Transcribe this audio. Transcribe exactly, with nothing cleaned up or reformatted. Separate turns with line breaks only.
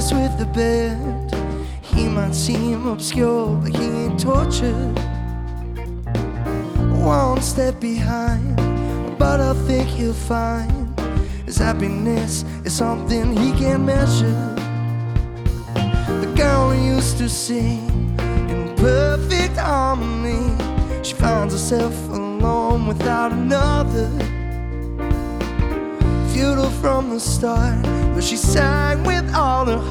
business with the bed. He might seem obscure, but he ain't tortured. One step behind, but I think he'll find his happiness is something he can't measure. The girl who used to sing in perfect harmony, she finds herself alone without another. Futile from the start, but she sang with all her